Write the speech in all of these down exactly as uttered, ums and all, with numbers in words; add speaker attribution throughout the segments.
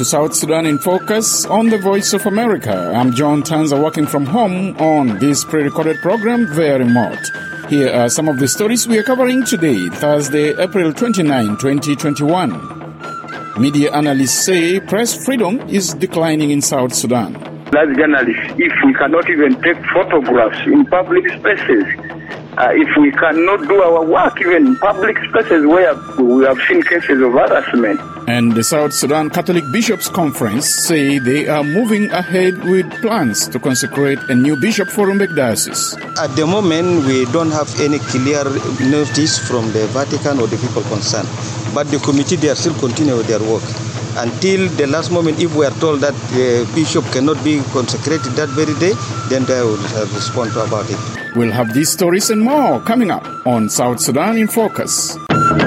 Speaker 1: South Sudan in Focus on the Voice of America. I'm John Tanza, working from home on this pre-recorded program via remote. Here are some of the stories we are covering today, Thursday, April twenty-ninth, twenty twenty-one. Media analysts say press freedom is declining in South Sudan.
Speaker 2: As journalists, if we cannot even take photographs in public spaces, uh, if we cannot do our work even in public spaces where we have seen cases of harassment.
Speaker 1: And the South Sudan Catholic Bishops' Conference say they are moving ahead with plans to consecrate a new bishop for Rumbek Diocese.
Speaker 3: At the moment, we don't have any clear notice from the Vatican or the people concerned. But the committee, they are still continuing with their work. Until the last moment, if we are told that the bishop cannot be consecrated that very day, then they will respond to about it.
Speaker 1: We'll have these stories and more coming up on South Sudan in Focus.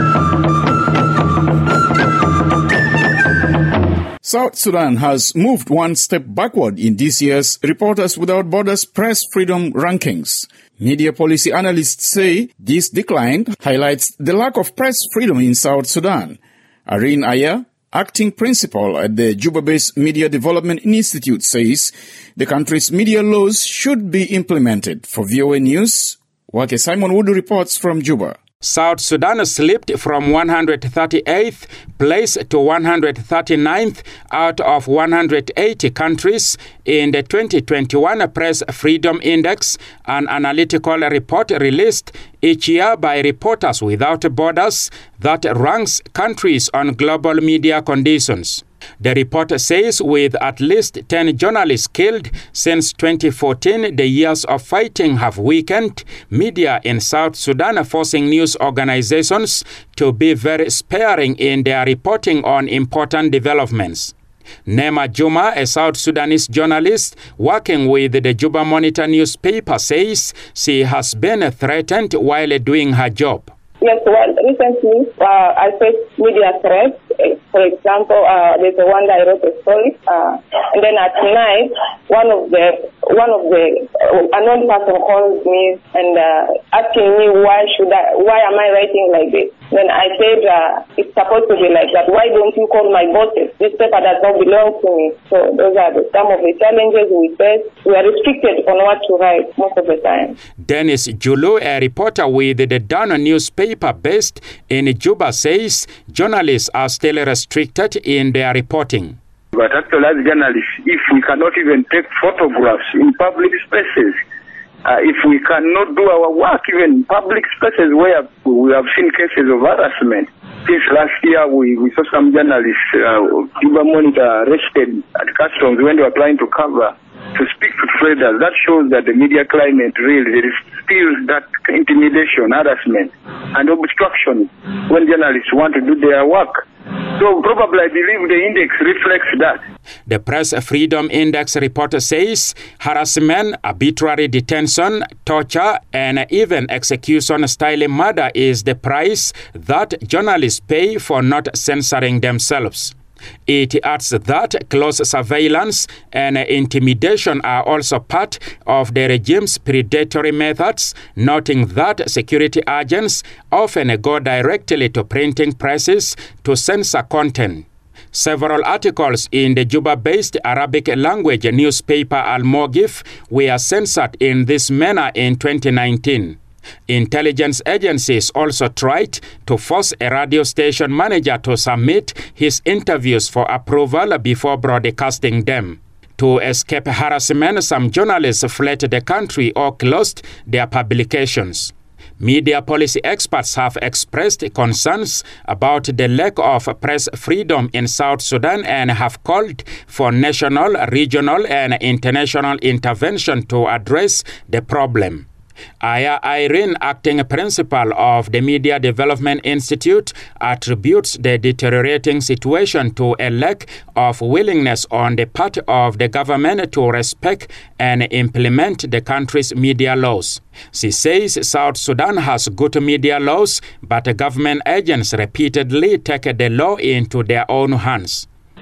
Speaker 1: South Sudan has moved one step backward in this year's Reporters Without Borders Press Freedom Rankings. Media policy analysts say this decline highlights the lack of press freedom in South Sudan. Irene Aya, acting principal at the Juba-based Media Development Institute, says the country's media laws should be implemented. For V O A News, Wake Simon Wood reports from Juba.
Speaker 4: South Sudan slipped from one hundred thirty-eighth place to one hundred thirty-ninth out of one hundred eighty countries in the twenty twenty-one Press Freedom Index, an analytical report released each year by Reporters Without Borders that ranks countries on global media conditions. The report says with at least ten journalists killed since twenty fourteen, the years of fighting have weakened media in South Sudan, forcing news organizations to be very sparing in their reporting on important developments. Nema Juma, a South Sudanese journalist working with the Juba Monitor newspaper, says she has been threatened while doing her job.
Speaker 5: Yes, well, recently uh, I faced media threats. For example, uh, there's the one that I wrote a story, uh, and then at night, one of the one of the uh, unknown person calls me and uh, asking me why should I, why am I writing like this? Then I said uh, it's supposed to be like that. Why don't you call my bosses? This paper does not belong to me. So those are the, some of the challenges we face. We are restricted on what to write most of the time.
Speaker 4: Dennis Julu, a reporter with the Dana newspaper based in Juba, says journalists are still restricted in their reporting.
Speaker 2: But actually, as journalists, if we cannot even take photographs in public spaces, uh, if we cannot do our work even in public spaces where we have seen cases of harassment. Since last year, we, we saw some journalists, uh, Juba Monitor, arrested at customs when they were trying to cover, to speak to traders. That shows that the media climate really, there is still that intimidation, harassment, and obstruction when journalists want to do their work. So probably I believe the index reflects that.
Speaker 4: The Press Freedom Index report says harassment, arbitrary detention, torture, and even execution-style murder is the price that journalists pay for not censoring themselves. It adds that close surveillance and intimidation are also part of the regime's predatory methods, noting that security agents often go directly to printing presses to censor content. Several articles in the Juba-based Arabic language newspaper Al-Mogif were censored in this manner in twenty nineteen. Intelligence agencies also tried to force a radio station manager to submit his interviews for approval before broadcasting them. To escape harassment, some journalists fled the country or closed their publications. Media policy experts have expressed concerns about the lack of press freedom in South Sudan and have called for national, regional, and international intervention to address the problem. Aya Irene, acting principal of the Media Development Institute, attributes the deteriorating situation to a lack of willingness on the part of the government to respect and implement the country's media laws. She says South Sudan has good media laws, but government agents repeatedly take the law into their own hands.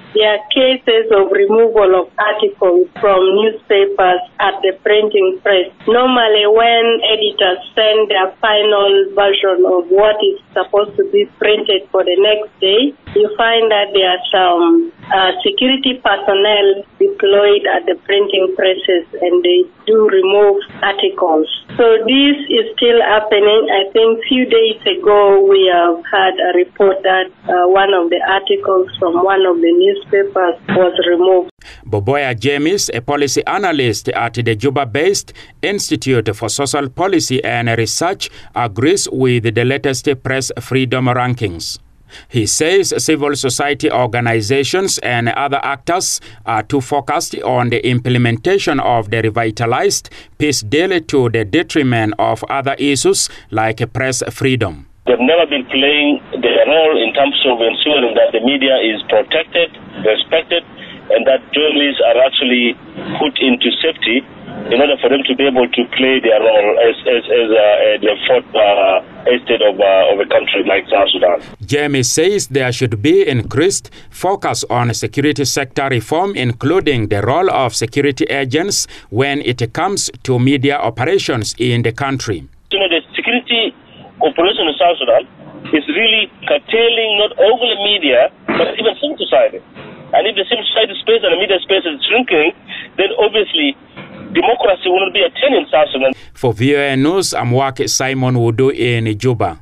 Speaker 6: there are cases of removal of articles from newspapers at the printing press. Normally, when editors send their final version of what is supposed to be printed for the next day, you find that there are some uh, security personnel deployed at the printing presses, and they do remove articles. So this is still happening. I think a few days ago, we have had a report that uh, one of the articles from one of the newspapers was removed.
Speaker 4: Boboya James, a policy analyst at the Juba-based Institute for Social Policy and Research, agrees with the latest press freedom rankings. He says civil society organizations and other actors are too focused on the implementation of the revitalized peace deal to the detriment of other issues like press freedom.
Speaker 7: They've never been playing their role in terms of ensuring that the media is protected, respected, and that journalists are actually put into safety in order for them to be able to play their role as as, as uh, the fourth uh, estate of, uh, of a country like South Sudan.
Speaker 4: Jeremy says there should be increased focus on security sector reform, including the role of security agents when it comes to media operations in the country.
Speaker 7: You know, the security operation in South Sudan is really curtailing not only media, but even civil society. And if the civil society space and the media space is shrinking, then obviously democracy will not be attained in South Sudan.
Speaker 4: For V O A News, I'm Wake Simon Wudu in Juba.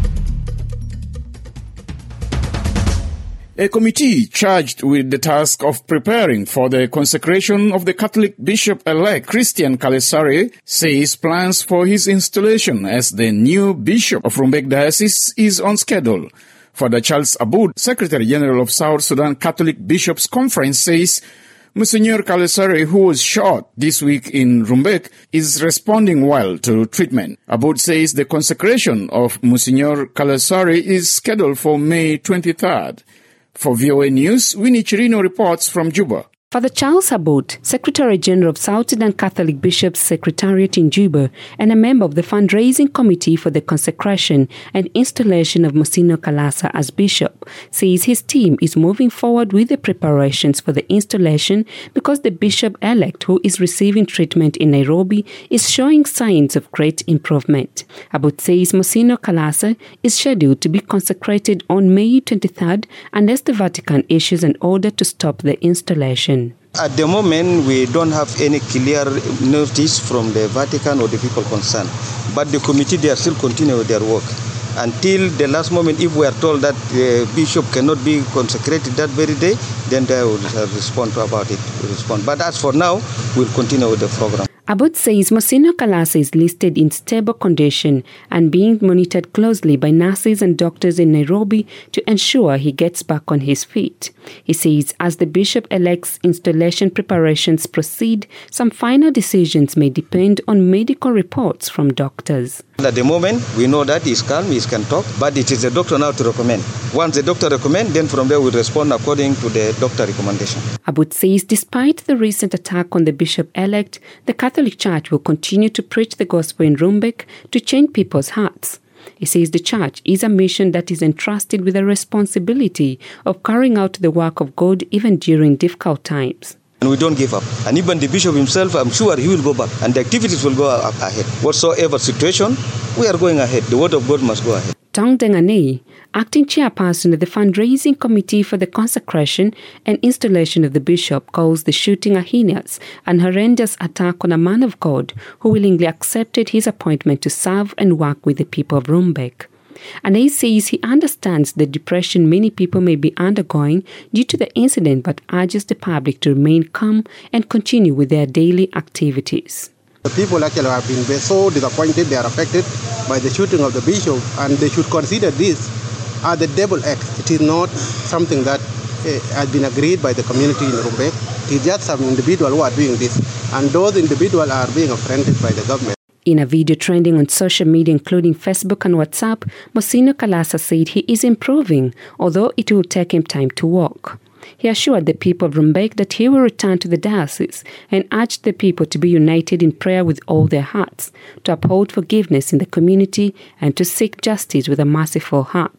Speaker 1: A committee charged with the task of preparing for the consecration of the Catholic Bishop-elect Christian Kalesare says plans for his installation as the new Bishop of Rumbek Diocese is on schedule. Father Charles Aboud, Secretary General of South Sudan Catholic Bishops' Conference, says Monsignor Kalesare, who was shot this week in Rumbek, is responding well to treatment. Aboud says the consecration of Monsignor Kalesare is scheduled for May twenty-third. For V O A News, Winnie Chirino reports from Juba.
Speaker 8: Father Charles Aboud, Secretary General of South Sudan Catholic Bishops' Secretariat in Juba and a member of the fundraising committee for the consecration and installation of Monsignor Kalesare as bishop, says his team is moving forward with the preparations for the installation because the bishop-elect, who is receiving treatment in Nairobi, is showing signs of great improvement. Aboud says Monsignor Kalesare is scheduled to be consecrated on May twenty-third unless the Vatican issues an order to stop the installation.
Speaker 3: At the moment, we don't have any clear notice from the Vatican or the people concerned. But the committee, they are still continuing with their work. Until the last moment, if we are told that the bishop cannot be consecrated that very day, then they will respond about it. Respond. But as for now, we'll continue with the program.
Speaker 8: Aboud says Monsignor Kalesare is listed in stable condition and being monitored closely by nurses and doctors in Nairobi to ensure he gets back on his feet. He says as the bishop-elect's installation preparations proceed, some final decisions may depend on medical reports from doctors.
Speaker 3: At the moment, we know that he's calm, he can talk, but it is the doctor now to recommend. Once the doctor recommends, then from there we'll respond according to the doctor recommendation.
Speaker 8: Aboud says despite the recent attack on the bishop-elect, the Catholic Church will continue to preach the gospel in Rumbek to change people's hearts. He says the church is a mission that is entrusted with the responsibility of carrying out the work of God even during difficult times.
Speaker 3: And we don't give up. And even the bishop himself, I'm sure he will go back. And the activities will go up ahead. Whatsoever situation, we are going ahead. The word of God must go ahead.
Speaker 8: Tong Denganei, acting chairperson of the fundraising committee for the consecration and installation of the bishop, calls the shooting a heinous and horrendous attack on a man of God who willingly accepted his appointment to serve and work with the people of Rumbek. Anei says he understands the depression many people may be undergoing due to the incident, but urges the public to remain calm and continue with their daily activities.
Speaker 9: The people actually have been so disappointed, they are affected by the shooting of the bishop, and they should consider this as the devil act. It is not something that uh, has been agreed by the community in Rumbek. It is just some individuals who are doing this, and those individuals are being affronted by the government.
Speaker 8: In a video trending on social media, including Facebook and WhatsApp, Monsignor Kalesare said he is improving, although it will take him time to walk. He assured the people of Rumbek that he will return to the diocese and urged the people to be united in prayer with all their hearts, to uphold forgiveness in the community and to seek justice with a merciful heart.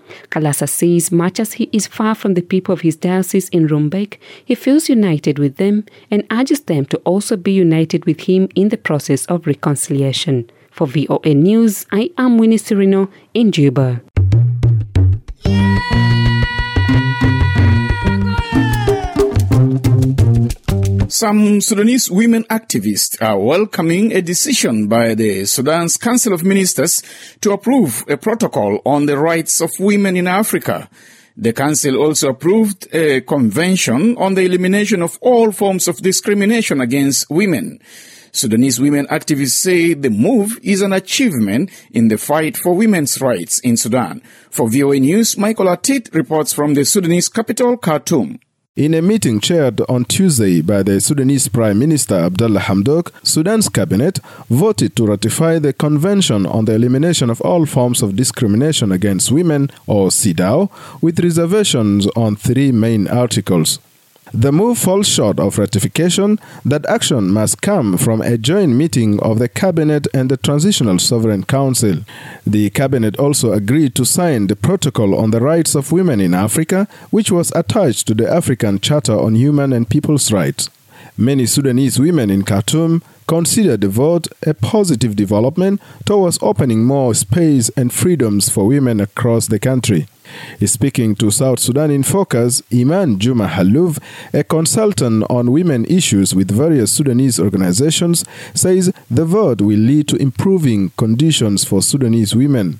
Speaker 8: Kalasa says much as he is far from the people of his diocese in Rumbek, he feels united with them and urges them to also be united with him in the process of reconciliation. For V O A News, I am Winnie Cirino in Juba.
Speaker 1: Some Sudanese women activists are welcoming a decision by the Sudan's Council of Ministers to approve a protocol on the rights of women in Africa. The Council also approved a convention on the elimination of all forms of discrimination against women. Sudanese women activists say the move is an achievement in the fight for women's rights in Sudan. For V O A News, Michael Atit reports from the Sudanese capital, Khartoum.
Speaker 10: In a meeting chaired on Tuesday by the Sudanese Prime Minister Abdallah Hamdok, Sudan's cabinet voted to ratify the Convention on the Elimination of All Forms of Discrimination Against Women, or CEDAW, with reservations on three main articles. The move falls short of ratification. That action must come from a joint meeting of the Cabinet and the Transitional Sovereign Council. The Cabinet also agreed to sign the Protocol on the Rights of Women in Africa, which was attached to the African Charter on Human and People's Rights. Many Sudanese women in Khartoum consider the vote a positive development towards opening more space and freedoms for women across the country. Speaking to South Sudan in Focus, Iman Juma Halouf, a consultant on women issues with various Sudanese organizations, says the vote will lead to improving conditions for Sudanese women.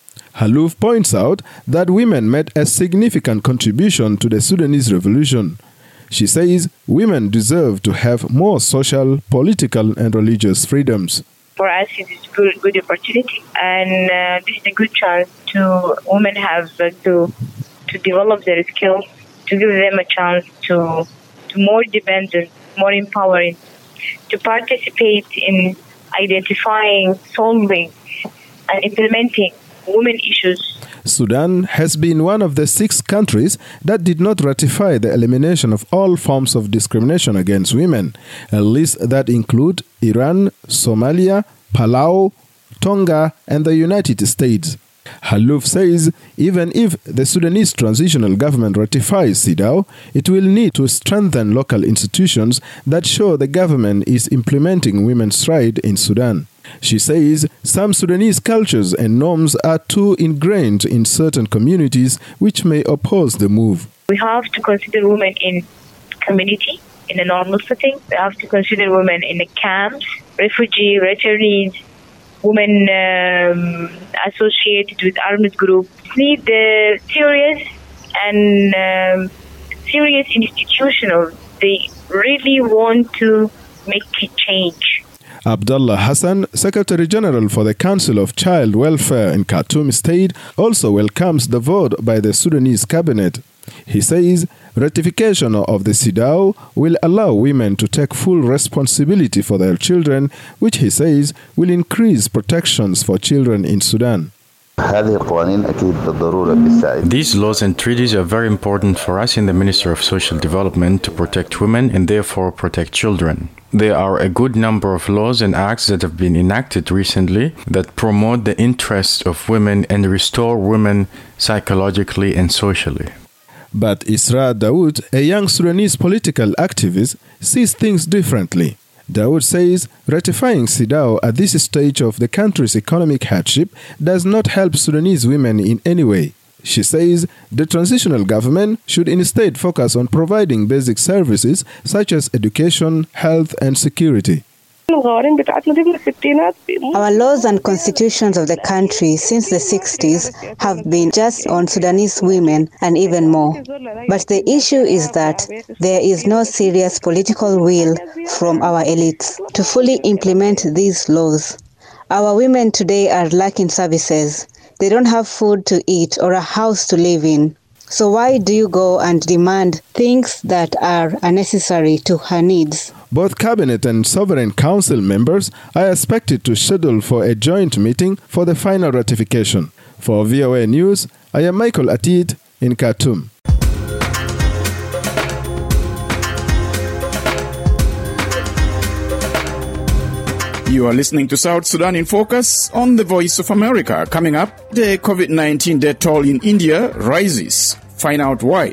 Speaker 10: Halouf points out that women made a significant contribution to the Sudanese revolution. She says women deserve to have more social, political, and religious freedoms.
Speaker 11: For us, it is a good, good opportunity, and uh, this is a good chance to women have uh, to to develop their skills, to give them a chance to to more dependent, more empowering, to participate in identifying, solving, and implementing women issues.
Speaker 10: Sudan has been one of the six countries that did not ratify the elimination of all forms of discrimination against women, a list that include Iran, Somalia, Palau, Tonga, and the United States. Halouf says even if the Sudanese transitional government ratifies CEDAW, it will need to strengthen local institutions that show the government is implementing women's rights in Sudan. She says some Sudanese cultures and norms are too ingrained in certain communities which may oppose the move.
Speaker 11: We have to consider women in community, in a normal setting. We have to consider women in the camps, refugee, returnees, women um, associated with armed groups. Need the serious and um, serious institutional. They really want to make a change.
Speaker 10: Abdullah Hassan, Secretary General for the Council of Child Welfare in Khartoum State, also welcomes the vote by the Sudanese cabinet. He says ratification of the CEDAW will allow women to take full responsibility for their children, which he says will increase protections for children in Sudan.
Speaker 12: These laws and treaties are very important for us in the Ministry of Social Development to protect women and therefore protect children. There are a good number of laws and acts that have been enacted recently that promote the interests of women and restore women psychologically and socially.
Speaker 10: But Isra Dawood, a young Sudanese political activist, sees things differently. Dawood says ratifying CEDAW at this stage of the country's economic hardship does not help Sudanese women in any way. She says the transitional government should instead focus on providing basic services such as education, health, and security.
Speaker 13: Our laws and constitutions of the country since the sixties have been just on Sudanese women and even more. But the issue is that there is no serious political will from our elites to fully implement these laws. Our women today are lacking services. They don't have food to eat or a house to live in. So why do you go and demand things that are unnecessary to her needs?
Speaker 10: Both Cabinet and Sovereign Council members are expected to schedule for a joint meeting for the final ratification. For V O A News, I am Michael Atit in Khartoum.
Speaker 1: You are listening to South Sudan in Focus on the Voice of America. Coming up, the COVID nineteen death toll in India rises. Find out why.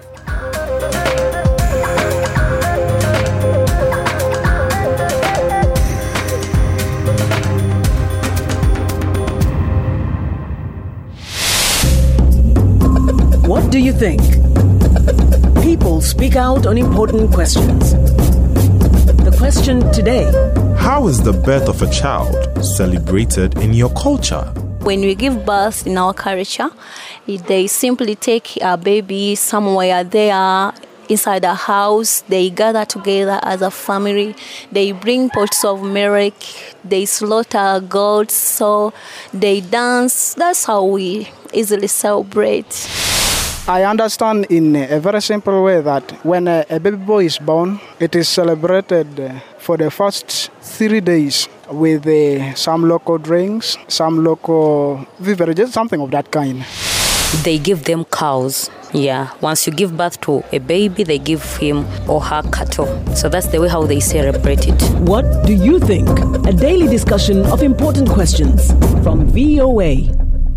Speaker 14: What do you think? People speak out on important questions. The question today:
Speaker 15: how is the birth of a child celebrated in your culture?
Speaker 16: When we give birth in our culture, they simply take a baby somewhere there inside a house. They gather together as a family. They bring pots of milk. They slaughter goats. So they dance. That's how we easily celebrate.
Speaker 17: I understand in a very simple way that when a, a baby boy is born, it is celebrated for the first three days with uh, some local drinks, some local beverages, something of that kind.
Speaker 18: They give them cows. Yeah, once you give birth to a baby, they give him or her cattle. So that's the way how they celebrate it.
Speaker 14: What do you think? A daily discussion of important questions from V O A.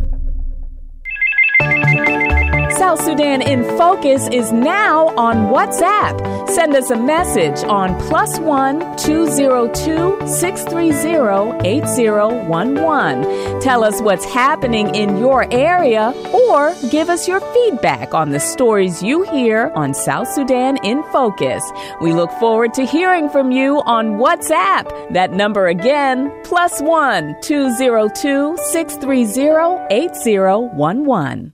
Speaker 19: South Sudan in Focus is now on WhatsApp. Send us a message on plus one two zero two six three zero eight zero one one. Tell us what's happening in your area or give us your feedback on the stories you hear on South Sudan in Focus. We look forward to hearing from you on WhatsApp. That number again, plus one two zero two six three zero eight zero one one.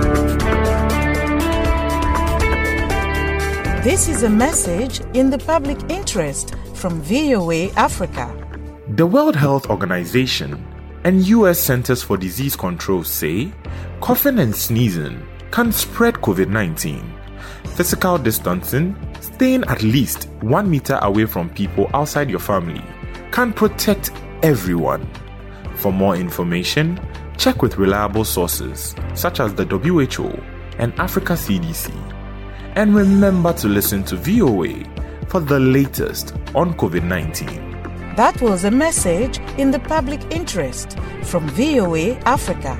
Speaker 20: This is a message in the public interest from V O A Africa.
Speaker 15: The World Health Organization and U S Centers for Disease Control say coughing and sneezing can spread COVID nineteen. Physical distancing, staying at least one meter away from people outside your family, can protect everyone. For more information, check with reliable sources such as the W H O and Africa C D C. And remember to listen to V O A for the latest on COVID nineteen.
Speaker 20: That was a message in the public interest from V O A Africa.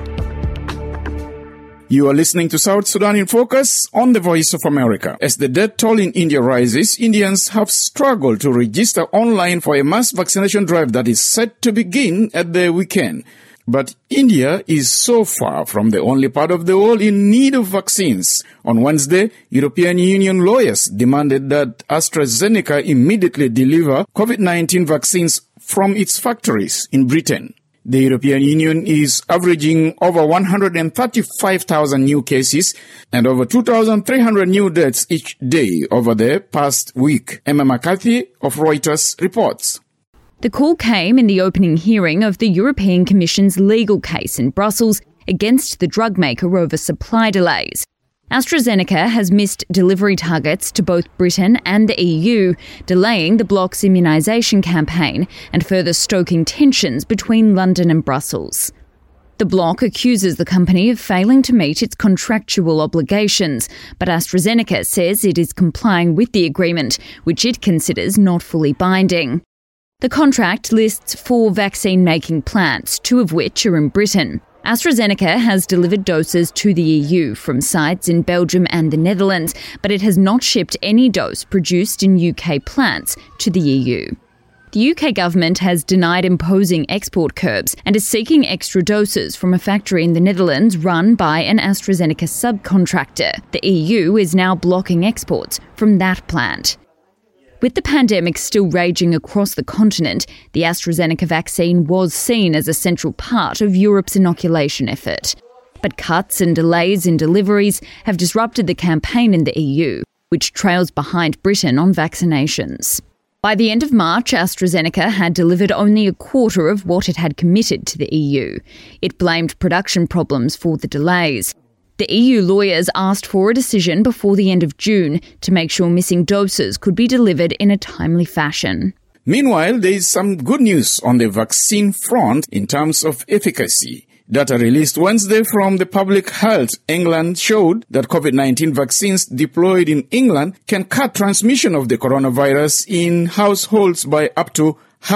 Speaker 1: You are listening to South Sudan in Focus on the Voice of America. As the death toll in India rises, Indians have struggled to register online for a mass vaccination drive that is set to begin at the weekend. But India is so far from the only part of the world in need of vaccines. On Wednesday, European Union lawyers demanded that AstraZeneca immediately deliver COVID nineteen vaccines from its factories in Britain. The European Union is averaging over one hundred thirty-five thousand new cases and over two thousand three hundred new deaths each day over the past week. Emma McCarthy of Reuters reports.
Speaker 21: The call came in the opening hearing of the European Commission's legal case in Brussels against the drug maker over supply delays. AstraZeneca has missed delivery targets to both Britain and the E U, delaying the bloc's immunisation campaign and further stoking tensions between London and Brussels. The bloc accuses the company of failing to meet its contractual obligations, but AstraZeneca says it is complying with the agreement, which it considers not fully binding. The contract lists four vaccine-making plants, two of which are in Britain. AstraZeneca has delivered doses to the E U from sites in Belgium and the Netherlands, but it has not shipped any dose produced in U K plants to the E U. The U K government has denied imposing export curbs and is seeking extra doses from a factory in the Netherlands run by an AstraZeneca subcontractor. The E U is now blocking exports from that plant. With the pandemic still raging across the continent, the AstraZeneca vaccine was seen as a central part of Europe's inoculation effort. But cuts and delays in deliveries have disrupted the campaign in the E U, which trails behind Britain on vaccinations. By the end of March, AstraZeneca had delivered only a quarter of what it had committed to the E U. It blamed production problems for the delays. The E U lawyers asked for a decision before the end of June to make sure missing doses could be delivered in a timely fashion.
Speaker 1: Meanwhile, there is some good news on the vaccine front in terms of efficacy. Data released Wednesday from the Public Health England showed that COVID nineteen vaccines deployed in England can cut transmission of the coronavirus in households by up to half.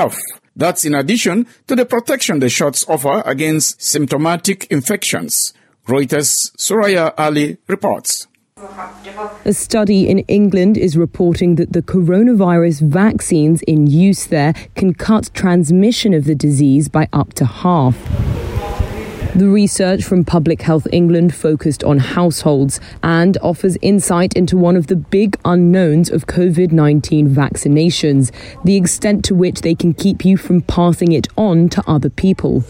Speaker 1: That's in addition to the protection the shots offer against symptomatic infections. Reuters' Soraya Ali reports.
Speaker 5: A study in England is reporting that the coronavirus vaccines in use there can cut transmission of the disease by up to half. The research from Public Health England focused on households and offers insight into one of the big unknowns of COVID nineteen vaccinations, the extent to which they can keep you from passing it on to other people.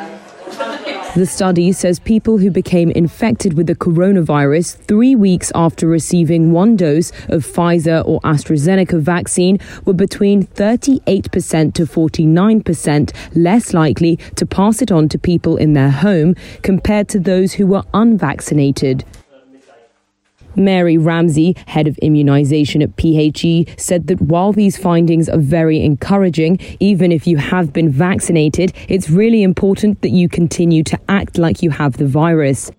Speaker 5: The study says people who became infected with the coronavirus three weeks after receiving one dose of Pfizer or AstraZeneca vaccine were between thirty-eight percent to forty-nine percent less likely to pass it on to people in their home compared to those who were unvaccinated. Mary Ramsey, head of immunisation at P H E, said that while these findings are very encouraging, even if you have been vaccinated, it's really important that you continue to act like you have the virus.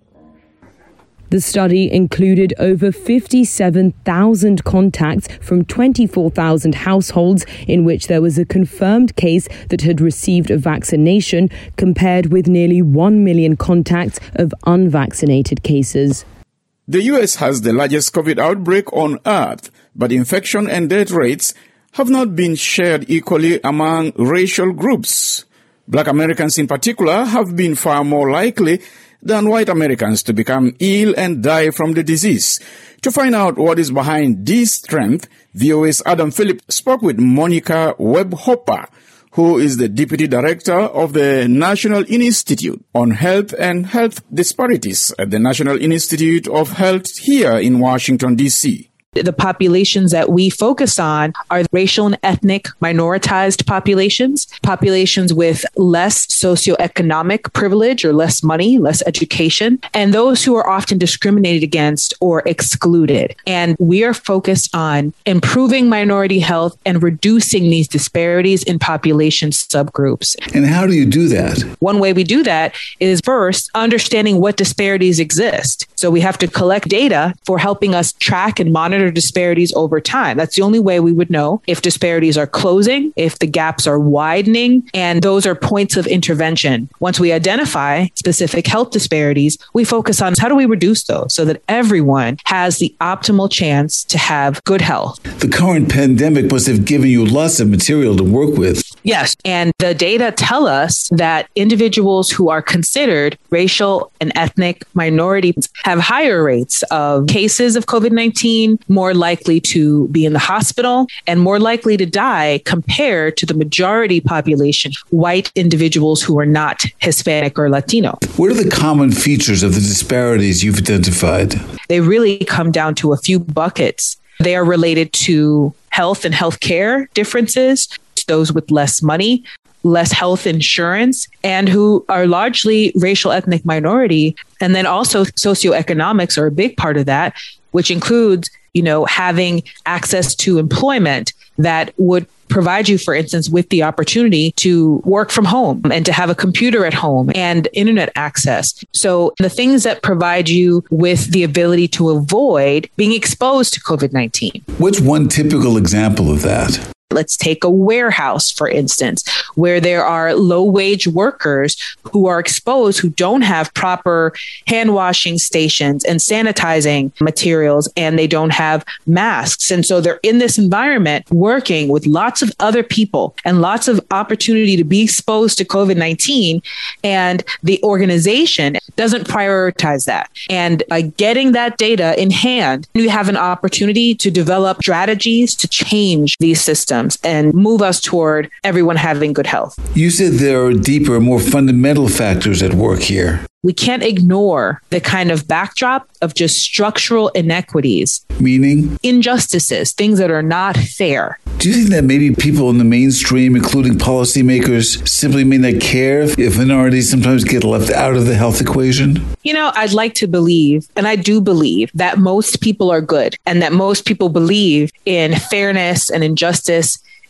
Speaker 5: The study included over fifty-seven thousand contacts from twenty-four thousand households in which there was a confirmed case that had received a vaccination, compared with nearly one million contacts of unvaccinated cases.
Speaker 1: The U S has the largest COVID outbreak on Earth, but infection and death rates have not been shared equally among racial groups. Black Americans in particular have been far more likely than white Americans to become ill and die from the disease. To find out what is behind this trend, V O A's Adam Phillip spoke with Monica Webb-Hopper, who is the Deputy Director of the National Institute on Health and Health Disparities at the National Institute of Health here in Washington, D C
Speaker 22: The populations that we focus on are racial and ethnic minoritized populations, populations with less socioeconomic privilege or less money, less education, and those who are often discriminated against or excluded. And we are focused on improving minority health and reducing these disparities in population subgroups.
Speaker 23: And how do you do that?
Speaker 22: One way we do that is first understanding what disparities exist. So we have to collect data for helping us track and monitor disparities over time. That's the only way we would know if disparities are closing, if the gaps are widening, and those are points of intervention. Once we identify specific health disparities, we focus on how do we reduce those so that everyone has the optimal chance to have good health.
Speaker 23: The current pandemic must have given you lots of material to work with.
Speaker 22: Yes, and the data tell us that individuals who are considered racial and ethnic minorities have higher rates of cases of COVID nineteen, more likely to be in the hospital, and more likely to die compared to the majority population, white individuals who are not Hispanic or Latino.
Speaker 23: What are the common features of the disparities you've identified?
Speaker 22: They really come down to a few buckets. They are related to health and healthcare differences, those with less money, less health insurance, and who are largely racial ethnic minority. And then also socioeconomics are a big part of that, which includes, you know, having access to employment that would provide you, for instance, with the opportunity to work from home and to have a computer at home and internet access. So the things that provide you with the ability to avoid being exposed to COVID nineteen.
Speaker 23: What's one typical example of that?
Speaker 22: Let's take a warehouse, for instance, where there are low-wage workers who are exposed, who don't have proper hand washing stations and sanitizing materials, and they don't have masks. And so they're in this environment working with lots of other people and lots of opportunity to be exposed to COVID nineteen. And the organization doesn't prioritize that. And by getting that data in hand, you have an opportunity to develop strategies to change these systems and move us toward everyone having good health.
Speaker 23: You said there are deeper, more fundamental factors at work here.
Speaker 22: We can't ignore the kind of backdrop of just structural inequities.
Speaker 23: Meaning?
Speaker 22: Injustices, things that are not fair.
Speaker 23: Do you think that maybe people in the mainstream, including policymakers, simply may not care if minorities sometimes get left out of the health equation?
Speaker 22: You know, I'd like to believe, and I do believe, that most people are good and that most people believe in fairness and injustice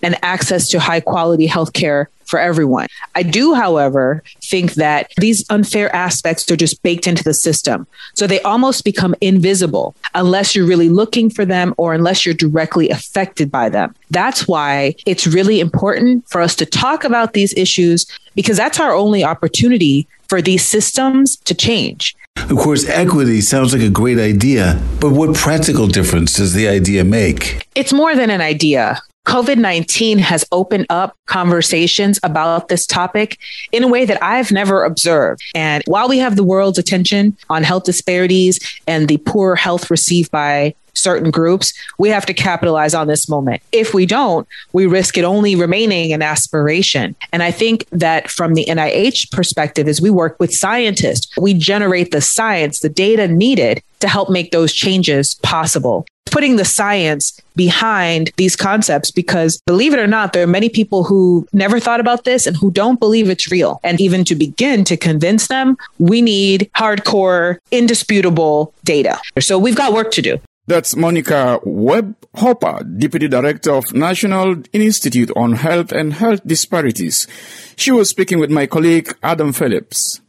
Speaker 22: and access to high quality healthcare for everyone. I do, however, think that these unfair aspects are just baked into the system. So they almost become invisible unless you're really looking for them or unless you're directly affected by them. That's why it's really important for us to talk about these issues, because that's our only opportunity for these systems to change.
Speaker 23: Of course, equity sounds like a great idea, but what practical difference does the idea make?
Speaker 22: It's more than an idea. COVID nineteen has opened up conversations about this topic in a way that I've never observed. And while we have the world's attention on health disparities and the poor health received by certain groups, we have to capitalize on this moment. If we don't, we risk it only remaining an aspiration. And I think that from the N I H perspective, as we work with scientists, we generate the science, the data needed to help make those changes possible. Putting the science behind these concepts, because believe it or not, there are many people who never thought about this and who don't believe it's real. And even to begin to convince them, we need hardcore, indisputable data. So we've got work to do.
Speaker 1: That's Monica Webb-Hopper, Deputy Director of National Institute on Health and Health Disparities. She was speaking with my colleague Adam Phillips.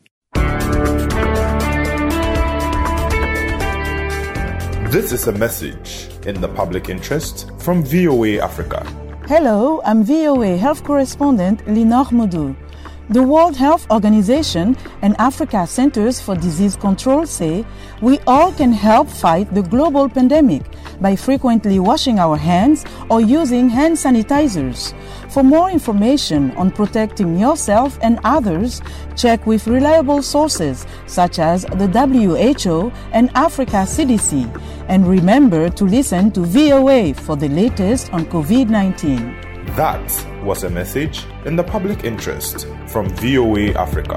Speaker 15: This is a message in the public interest from V O A Africa.
Speaker 2: Hello, I'm V O A Health Correspondent Linor Modou. The World Health Organization and Africa Centers for Disease Control say we all can help fight the global pandemic by frequently washing our hands or using hand sanitizers. For more information on protecting yourself and others, check with reliable sources such as the W H O and Africa C D C. And remember to listen to V O A for the latest on COVID nineteen.
Speaker 15: That was a message in the public interest from V O A Africa.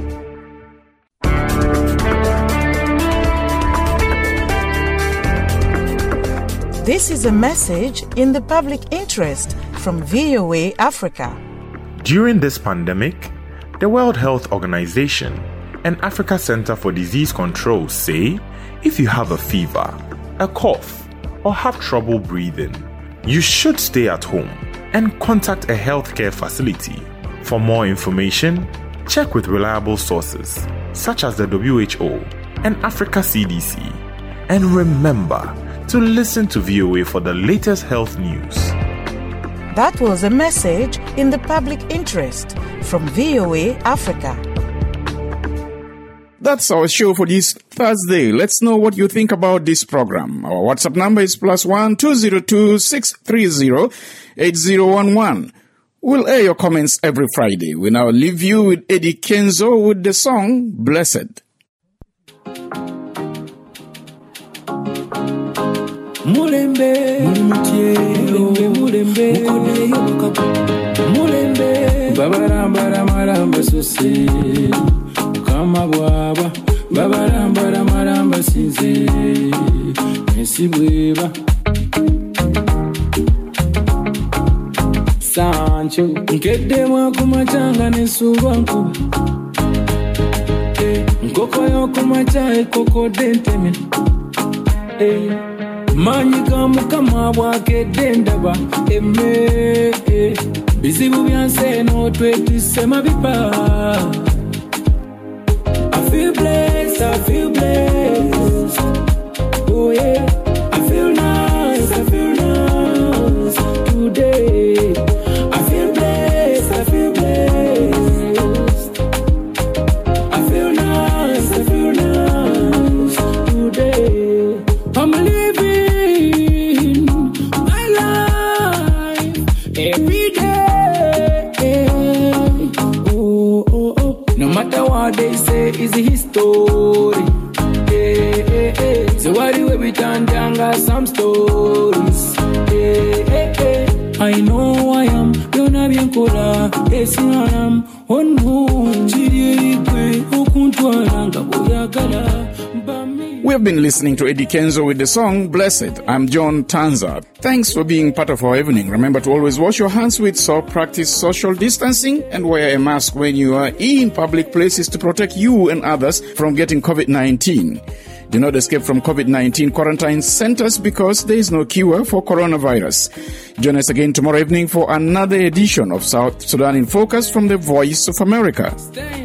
Speaker 20: This is a message in the public interest from V O A Africa.
Speaker 15: During this pandemic, the World Health Organization and Africa Center for Disease Control say if you have a fever, a cough, or have trouble breathing, you should stay at home and contact a healthcare facility. For more information, check with reliable sources such as the W H O and Africa C D C. And remember to listen to V O A for the latest health news.
Speaker 20: That was a message in the public interest from V O A Africa.
Speaker 1: That's our show for this Thursday. Let's know what you think about this program. Our WhatsApp number is plus one two zero two six three zero eight zero one one. We'll air your comments every Friday. We now leave you with Eddie Kenzo with the song Blessed.
Speaker 6: Mulembe, mulembe, mulembe, mukode yokapu. Mulembe, babarambara maramba sose. Mukama bwaba, babarambara maramba sinze. Nesi bweba. Sancho, nkede mwaku machanga nesuba nkuba. Nkoko yoku machae koko denteme. Hey. Manyika mukama bwake dendaba eme bizibu byanse no twetise mabipa. I feel blessed, I feel blessed. Oh yeah, I feel nice, I feel nice today. I feel blessed, I feel blessed. I feel nice, I feel nice today. I'm living every day. Oh, oh, oh. No matter what they say is history. Hey, hey, hey. So why do we turn down got some stories? Hey, hey, hey. I know I am. Yona bien kora. Yes, I am. Oh no.
Speaker 1: We have been listening to Eddie Kenzo with the song Blessed. I'm John Tanza. Thanks for being part of our evening. Remember to always wash your hands with soap, practice social distancing, and wear a mask when you are in public places to protect you and others from getting COVID nineteen. Do not escape from COVID nineteen quarantine centers because there is no cure for coronavirus. Join us again tomorrow evening for another edition of South Sudan in Focus from the Voice of America.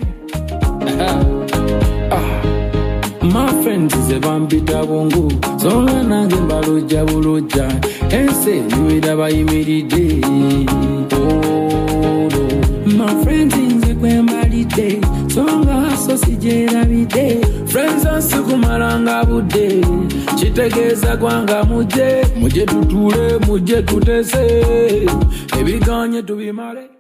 Speaker 6: My friends is a vampita bongo, so na gimbaluja buluja, and say you would have immediate. Oh, my friends in the Quembalite, so na sausage every day. Friends are Sukumaranga Bude, Chitegeza Gwanga Muje, Muje Tuture, Muje Tutese, Ebi Ganya to be married.